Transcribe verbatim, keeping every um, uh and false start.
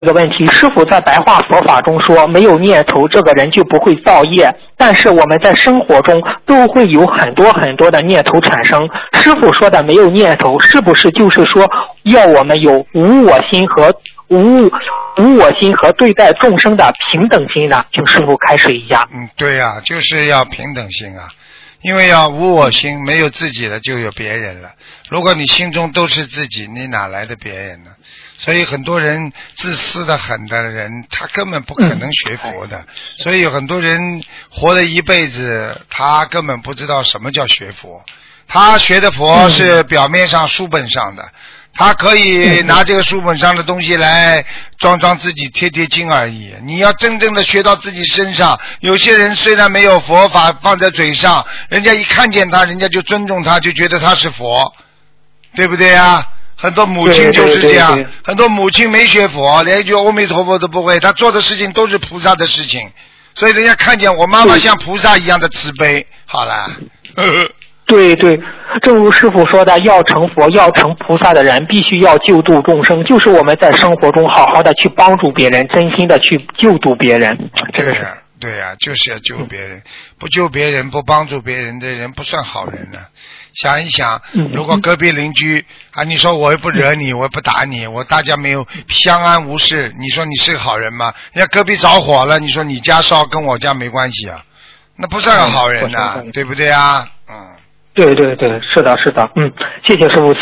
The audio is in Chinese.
这个问题，师父在白话佛法中说，没有念头，这个人就不会造业。但是我们在生活中都会有很多很多的念头产生。师父说的没有念头，是不是就是说要我们有无我心和无无我心和对待众生的平等心呢？请师父开示一下。 嗯，对呀、啊，就是要平等心啊。因为要无我心，没有自己了就有别人了。如果你心中都是自己，你哪来的别人呢？所以很多人自私的很的人，他根本不可能学佛的。所以有很多人活了一辈子，他根本不知道什么叫学佛。他学的佛是表面上书本上的，他可以拿这个书本上的东西来装装自己贴贴经而已。你要真正的学到自己身上，有些人虽然没有佛法放在嘴上，人家一看见他，人家就尊重他，就觉得他是佛，对不对啊？很多母亲就是这样，对对对对，很多母亲没学佛，连一句阿弥陀佛都不会，她做的事情都是菩萨的事情，所以人家看见我妈妈像菩萨一样的慈悲。好了。 对对，正如师父说的，要成佛要成菩萨的人必须要救度众生，就是我们在生活中好好的去帮助别人，真心的去救度别人，这个是对呀、啊，就是要救别人，不救别人不帮助别人的人不算好人呢。想一想，如果隔壁邻居啊，你说我又不惹你，我又不打你，我大家没有相安无事，你说你是个好人吗？人家隔壁着火了，你说你家烧跟我家没关系啊，那不算个好人呐、啊，对不对啊？嗯。 对对对，是的，是的，嗯，谢谢师父。